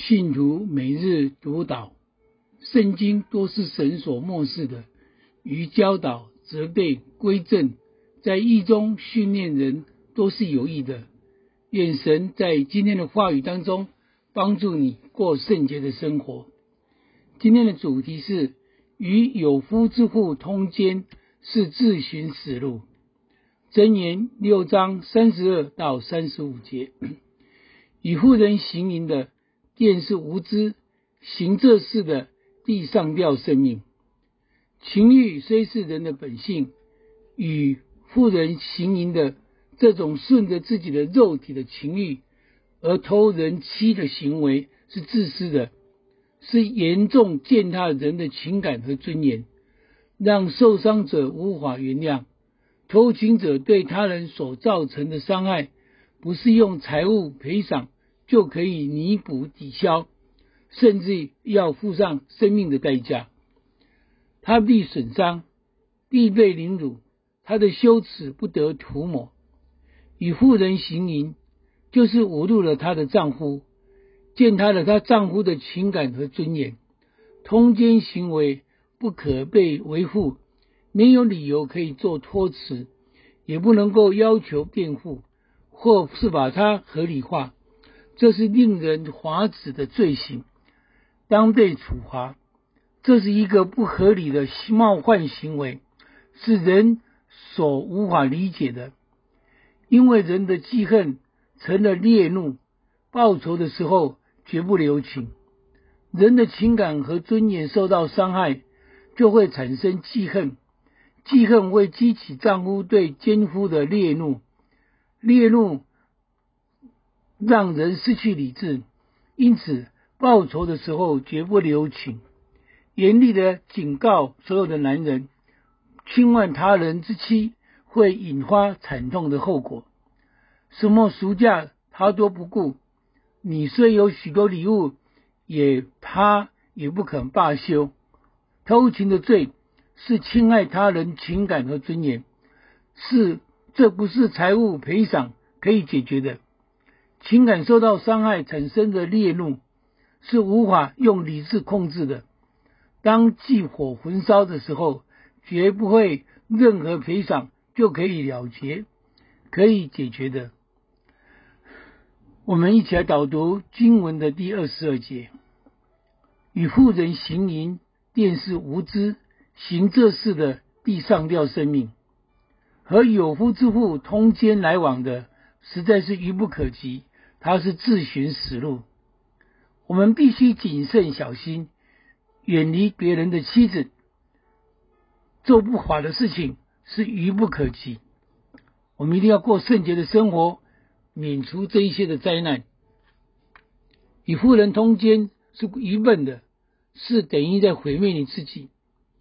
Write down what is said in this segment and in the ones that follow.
信徒每日读祷，圣经多是神所默示的，于教导、责备、归正，在义中训练人，都是有益的。愿神在今天的话语当中帮助你过圣洁的生活。今天的主题是与有夫之妇通奸，是自寻死路。箴言6章32到35节，与妇人行淫的，便是无知；行这事的，必上吊生命。情欲虽是人的本性，与妇人行淫的这种顺着自己的肉体的情欲而偷人妻的行为，是自私的，是严重践踏人的情感和尊严，让受伤者无法原谅。偷情者对他人所造成的伤害，不是用财物赔偿就可以弥补抵消，甚至要付上生命的代价。他必损伤，必被凌辱，他的羞耻不得涂抹。与妇人行淫，就是侮辱了她的丈夫，践踏了她丈夫的情感和尊严。通奸行为不可被维护，没有理由可以做托词，也不能够要求辩护，或是把它合理化。这是令人发指的罪行，当被处罚。这是一个不合理的冒犯行为，是人所无法理解的。因为人的记恨成了烈怒，报仇的时候绝不留情。人的情感和尊严受到伤害，就会产生记恨，记恨会激起丈夫对奸夫的烈怒，烈怒让人失去理智，因此报仇的时候绝不留情。严厉的警告所有的男人，侵犯他人之妻会引发惨痛的后果，什么赎价他都不顾。你虽有许多礼物，他也不肯罢休。偷情的罪是侵害他人情感和尊严，这不是财物赔偿可以解决的。情感受到伤害产生的烈怒，是无法用理智控制的。当祭火焚烧的时候，绝不会任何赔偿就可以了结，可以解决的。我们一起来导读经文的第22节，与妇人行淫，便是无知；行这事的，必上吊生命。和有夫之妇通奸来往的，实在是愚不可及，他是自寻死路。我们必须谨慎小心，远离别人的妻子。做不法的事情是愚不可及，我们一定要过圣洁的生活，免除这一些的灾难。与妇人通奸是愚笨的，是等于在毁灭你自己。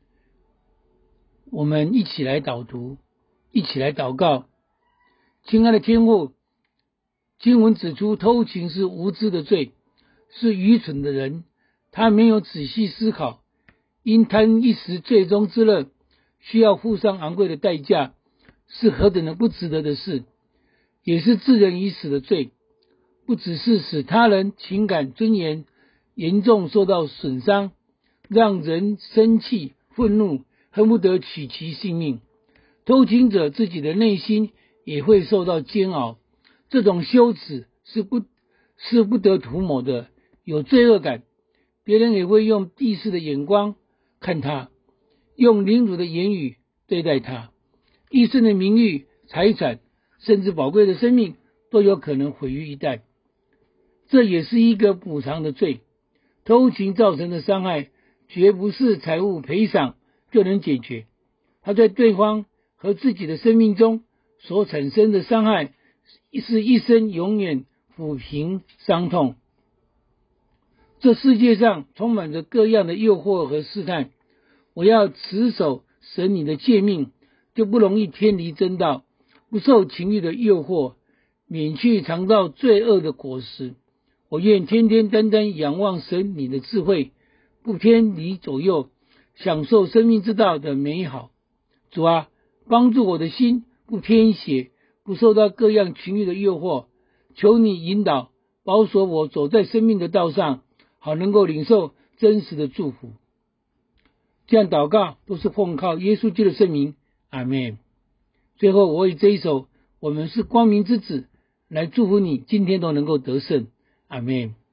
我们一起来导读，一起来祷告。亲爱的天父，经文指出偷情是无知的罪，是愚蠢的人，他没有仔细思考，因贪一时罪中之乐，需要付上昂贵的代价，是何等的不值得的事，也是置人于死的罪。不只是使他人情感尊严严重受到损伤，让人生气愤怒，恨不得取其性命。偷情者自己的内心也会受到煎熬，这种羞耻是不得涂抹的，有罪恶感。别人也会用鄙视的眼光看他，用凌辱的言语对待他，一生的名誉、财产，甚至宝贵的生命都有可能毁于一旦。这也是一个补偿的罪。偷情造成的伤害绝不是财物赔偿就能解决，他在对方和自己的生命中所产生的伤害是一生永远抚平伤痛。这世界上充满着各样的诱惑和试探，我要持守神你的诫命，就不容易偏离真道，不受情欲的诱惑，免去尝到罪恶的果实。我愿天天单单仰望神你的智慧，不偏离左右，享受生命之道的美好。主啊，帮助我的心不偏斜，不受到各样情欲的诱惑，求你引导保守我走在生命的道上， 好能够领受真实的祝福。这样祷告都是奉靠耶稣基督的圣名，阿们。最后我以这一首我们是光明之子来祝福你今天都能够得胜，阿们。